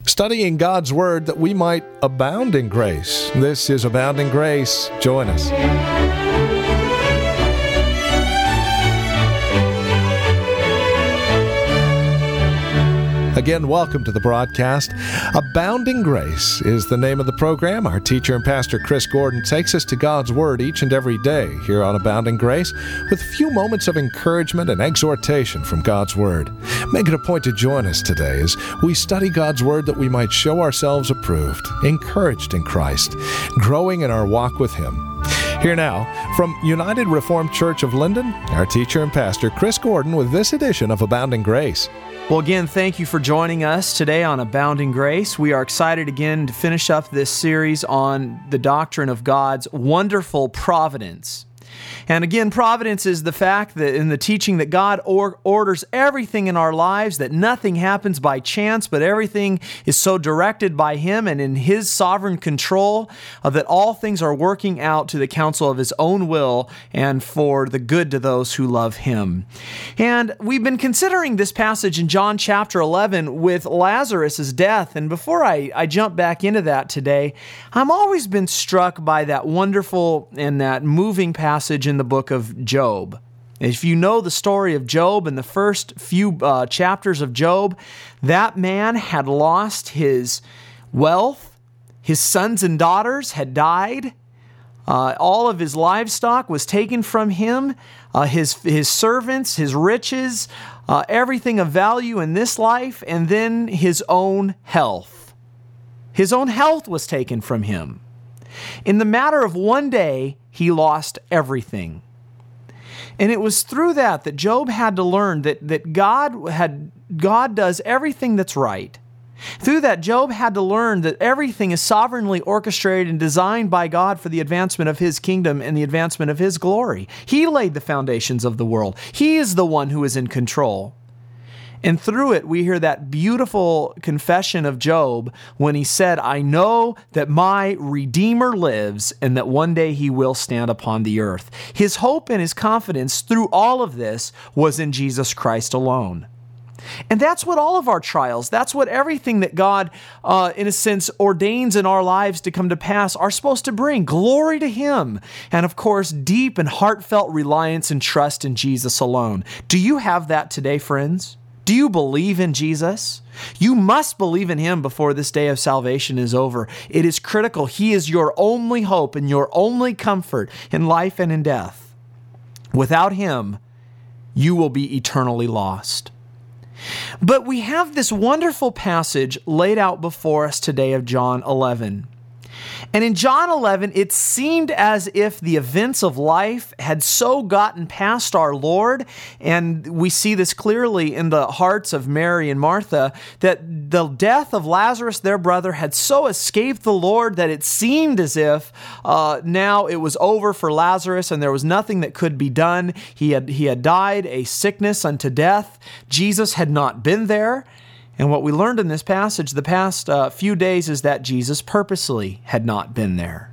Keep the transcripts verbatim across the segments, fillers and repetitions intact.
studying God's Word that we might abound in grace. This is Abounding Grace. Join us. Again, welcome to the broadcast. Abounding Grace is the name of the program. Our teacher and pastor, Chris Gordon, takes us to God's Word each and every day here on Abounding Grace with a few moments of encouragement and exhortation from God's Word. Make it a point to join us today as we study God's Word that we might show ourselves approved, encouraged in Christ, growing in our walk with Him. Here now, from United Reformed Church of Linden, our teacher and pastor, Chris Gordon, with this edition of Abounding Grace. Well, again, thank you for joining us today on Abounding Grace. We are excited again to finish up this series on the doctrine of God's wonderful providence. And again, providence is the fact that in the teaching that God or- orders everything in our lives, that nothing happens by chance, but everything is so directed by Him and in His sovereign control, uh, that all things are working out to the counsel of His own will and for the good to those who love Him. And we've been considering this passage in John chapter eleven with Lazarus' death. And before I, I jump back into that today, I've always been struck by that wonderful and that moving passage in the book of Job. If you know the story of Job and the first few uh, chapters of Job, that man had lost his wealth, his sons and daughters had died, uh, all of his livestock was taken from him, uh, his, his servants, his riches, uh, everything of value in this life, and then his own health. His own health was taken from him. In the matter of one day, he lost everything. And it was through that that Job had to learn that, that God had God does everything that's right. Through that, Job had to learn that everything is sovereignly orchestrated and designed by God for the advancement of His kingdom and the advancement of His glory. He laid the foundations of the world. He is the one who is in control. And through it, we hear that beautiful confession of Job when he said, I know that my Redeemer lives and that one day He will stand upon the earth. His hope and his confidence through all of this was in Jesus Christ alone. And that's what all of our trials, that's what everything that God, uh, in a sense, ordains in our lives to come to pass are supposed to bring. Glory to Him. And of course, deep and heartfelt reliance and trust in Jesus alone. Do you have that today, friends? Do you believe in Jesus? You must believe in Him before this day of salvation is over. It is critical. He is your only hope and your only comfort in life and in death. Without Him, you will be eternally lost. But we have this wonderful passage laid out before us today of John eleven. And in John eleven, it seemed as if the events of life had so gotten past our Lord, and we see this clearly in the hearts of Mary and Martha, that the death of Lazarus, their brother, had so escaped the Lord that it seemed as if uh, now it was over for Lazarus and there was nothing that could be done. He had, he had died a sickness unto death. Jesus had not been there. And what we learned in this passage the past uh, few days is that Jesus purposely had not been there.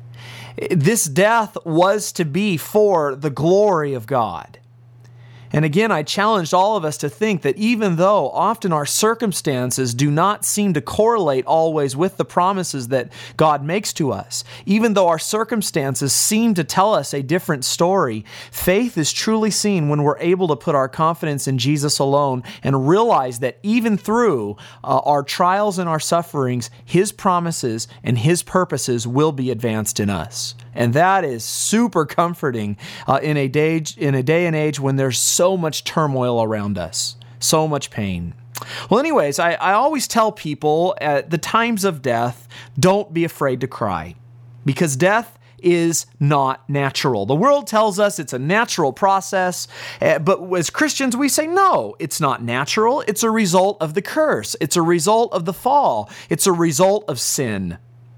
This death was to be for the glory of God. And again, I challenged all of us to think that even though often our circumstances do not seem to correlate always with the promises that God makes to us, even though our circumstances seem to tell us a different story, faith is truly seen when we're able to put our confidence in Jesus alone and realize that even through uh, our trials and our sufferings, His promises and His purposes will be advanced in us. And that is super comforting uh, in a day in a day and age when there's so much turmoil around us, so much pain. Well, anyways, I, I always tell people at the times of death, don't be afraid to cry, because death is not natural. The world tells us it's a natural process, uh, but as Christians, we say, no, it's not natural. It's a result of the curse. It's a result of the fall. It's a result of sin.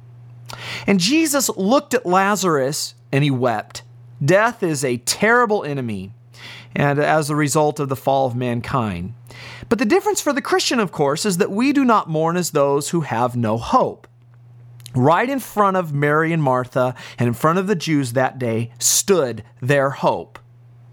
And Jesus looked at Lazarus and He wept. Death is a terrible enemy, and as a result of the fall of mankind. But the difference for the Christian, of course, is that we do not mourn as those who have no hope. Right in front of Mary and Martha and in front of the Jews that day stood their hope.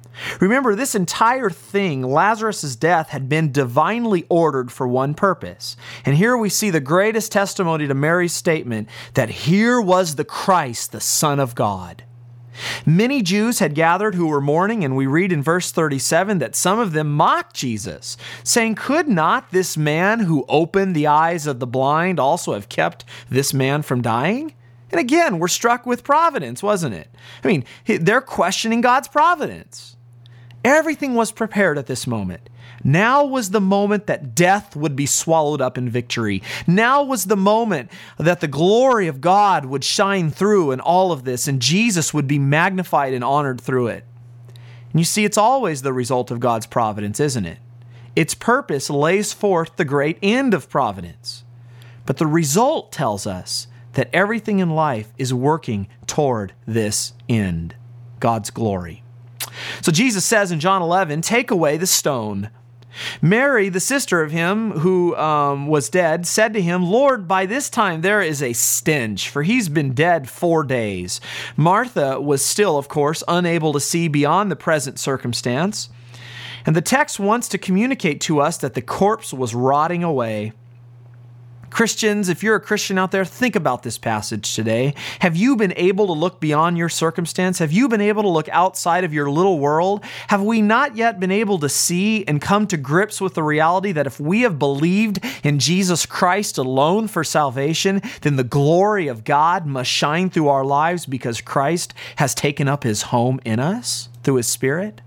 Remember, this entire thing, Lazarus' death, had been divinely ordered for one purpose. And here we see the greatest testimony to Mary's statement that here was the Christ, the Son of God. Many Jews had gathered who were mourning, and we read in verse thirty-seven that some of them mocked Jesus, saying, "Could not this man who opened the eyes of the blind also have kept this man from dying?" And again, we're struck with providence, wasn't it? I mean, they're questioning God's providence. Everything was prepared at this moment. Now was the moment that death would be swallowed up in victory. Now was the moment that the glory of God would shine through in all of this, and Jesus would be magnified and honored through it. And you see, it's always the result of God's providence, isn't it? Its purpose lays forth the great end of providence. But the result tells us that everything in life is working toward this end, God's glory. So Jesus says in John eleven, "Take away the stone." Mary, the sister of him who um, was dead, said to him, "Lord, by this time there is a stench, for he's been dead four days." Martha was still, of course, unable to see beyond the present circumstance. And the text wants to communicate to us that the corpse was rotting away. Christians, if you're a Christian out there, think about this passage today. Have you been able to look beyond your circumstance? Have you been able to look outside of your little world? Have we not yet been able to see and come to grips with the reality that if we have believed in Jesus Christ alone for salvation, then the glory of God must shine through our lives because Christ has taken up his home in us through his Spirit?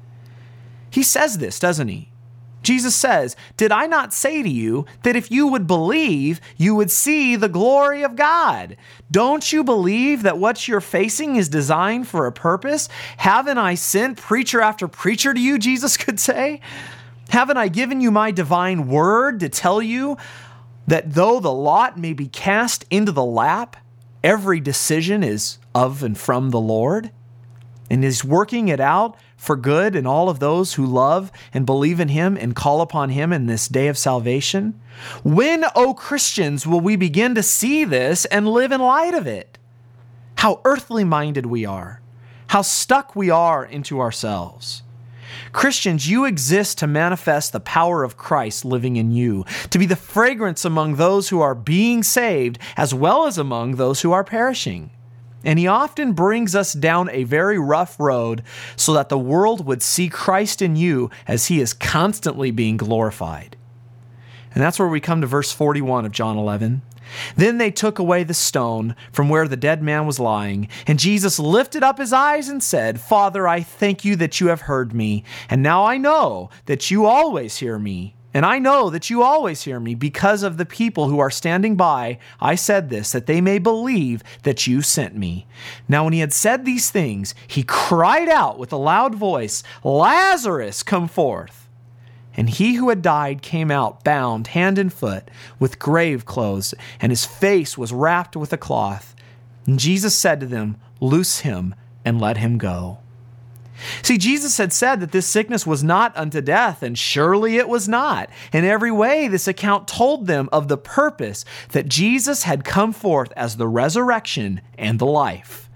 He says this, doesn't he? Jesus says, "Did I not say to you that if you would believe, you would see the glory of God? Don't you believe that what you're facing is designed for a purpose? Haven't I sent preacher after preacher to you," Jesus could say? "Haven't I given you my divine word to tell you that though the lot may be cast into the lap, every decision is of and from the Lord? And is working it out for good in all of those who love and believe in him and call upon him in this day of salvation? When, O Christians, will we begin to see this and live in light of it? How earthly minded we are. How stuck we are into ourselves. Christians, you exist to manifest the power of Christ living in you, to be the fragrance among those who are being saved as well as among those who are perishing. And he often brings us down a very rough road so that the world would see Christ in you as he is constantly being glorified. And that's where we come to verse forty-one of John eleven. "Then they took away the stone from where the dead man was lying, and Jesus lifted up his eyes and said, 'Father, I thank you that you have heard me, and now I know that you always hear me. And I know that you always hear me because of the people who are standing by. I said this, that they may believe that you sent me.' Now when he had said these things, he cried out with a loud voice, 'Lazarus, come forth!' And he who had died came out, bound hand and foot with grave clothes, and his face was wrapped with a cloth. And Jesus said to them, 'Loose him and let him go.'" See, Jesus had said that this sickness was not unto death, and surely it was not. In every way, this account told them of the purpose that Jesus had come forth as the resurrection and the life.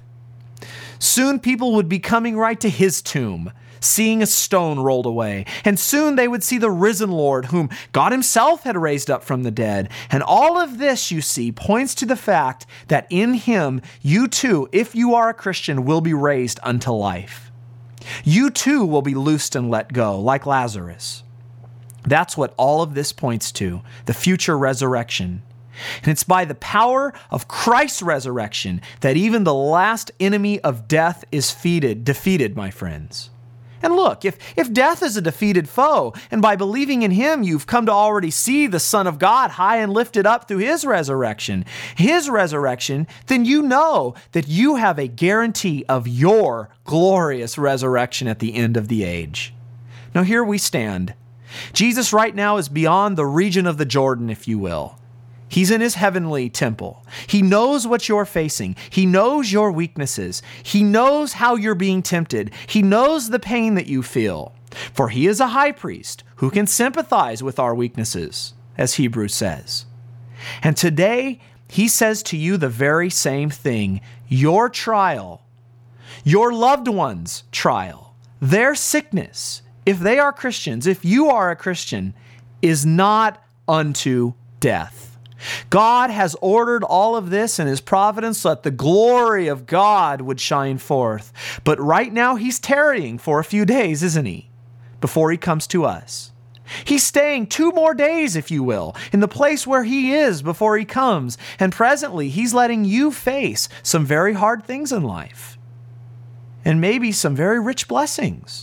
Soon people would be coming right to his tomb, seeing a stone rolled away. And soon they would see the risen Lord, whom God himself had raised up from the dead. And all of this, you see, points to the fact that in him, you too, if you are a Christian, will be raised unto life. You too will be loosed and let go, like Lazarus. That's what all of this points to, the future resurrection. And it's by the power of Christ's resurrection that even the last enemy of death is defeated, defeated, my friends. And look, if, if death is a defeated foe, and by believing in him, you've come to already see the Son of God high and lifted up through his resurrection, his resurrection, then you know that you have a guarantee of your glorious resurrection at the end of the age. Now here we stand. Jesus right now is beyond the region of the Jordan, if you will. He's in his heavenly temple. He knows what you're facing. He knows your weaknesses. He knows how you're being tempted. He knows the pain that you feel. For he is a high priest who can sympathize with our weaknesses, as Hebrews says. And today, he says to you the very same thing. Your trial, your loved one's trial, their sickness, if they are Christians, if you are a Christian, is not unto death. God has ordered all of this in His providence so that the glory of God would shine forth. But right now He's tarrying for a few days, isn't He? Before He comes to us. He's staying two more days, if you will, in the place where He is before He comes. And presently, He's letting you face some very hard things in life. And maybe some very rich blessings.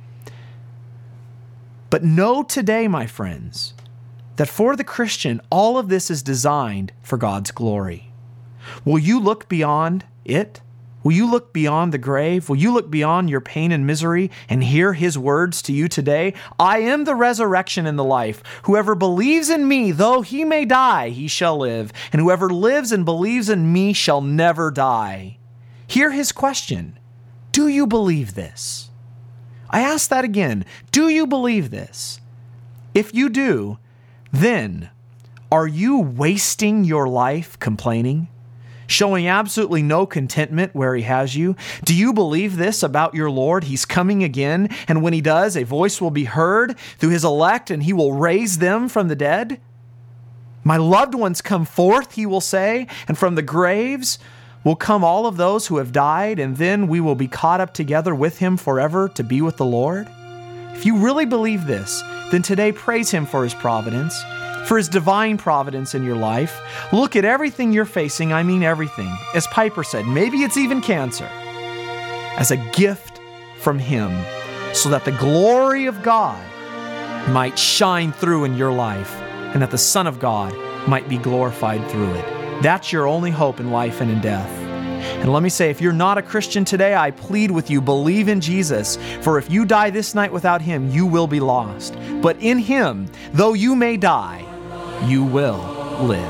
But know today, my friends, that for the Christian, all of this is designed for God's glory. Will you look beyond it? Will you look beyond the grave? Will you look beyond your pain and misery and hear His words to you today? I am the resurrection and the life. Whoever believes in me, though he may die, he shall live. And whoever lives and believes in me shall never die. Hear His question. Do you believe this? I ask that again. Do you believe this? If you do, then are you wasting your life complaining? Showing absolutely no contentment where He has you? Do you believe this about your Lord? He's coming again, and when He does, a voice will be heard through His elect, and He will raise them from the dead? My loved ones come forth, He will say, and from the graves will come all of those who have died, and then we will be caught up together with Him forever to be with the Lord? If you really believe this, then today praise Him for His providence, for His divine providence in your life. Look at everything you're facing, I mean everything. As Piper said, maybe it's even cancer, as a gift from Him, so that the glory of God might shine through in your life, and that the Son of God might be glorified through it. That's your only hope in life and in death. And let me say, if you're not a Christian today, I plead with you, believe in Jesus. For if you die this night without Him, you will be lost. But in Him, though you may die, you will live.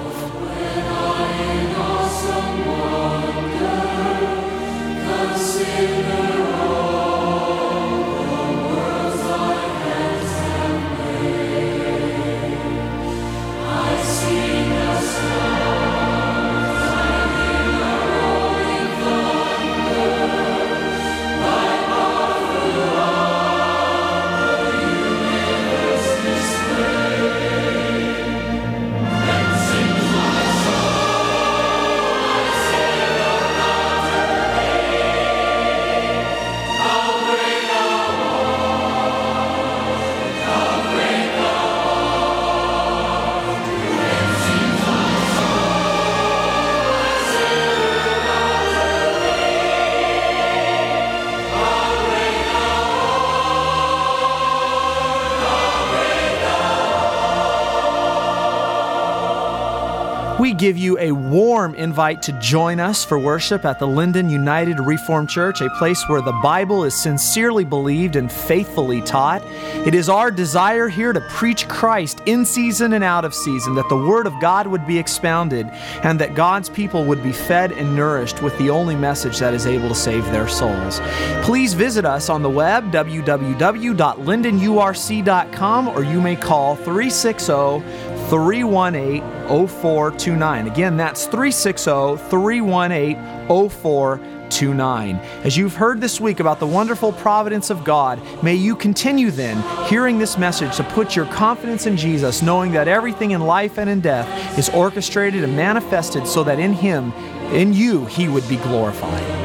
We give you a warm invite to join us for worship at the Linden United Reformed Church, a place where the Bible is sincerely believed and faithfully taught. It is our desire here to preach Christ in season and out of season, that the Word of God would be expounded and that God's people would be fed and nourished with the only message that is able to save their souls. Please visit us on the web, w w w dot linden u r c dot com, or you may call three six zero, three one eight, zero four two nine. Again, that's three six zero, three one eight, zero four two nine. As you've heard this week about the wonderful providence of God, may you continue then hearing this message to put your confidence in Jesus, knowing that everything in life and in death is orchestrated and manifested so that in Him, in you, He would be glorified.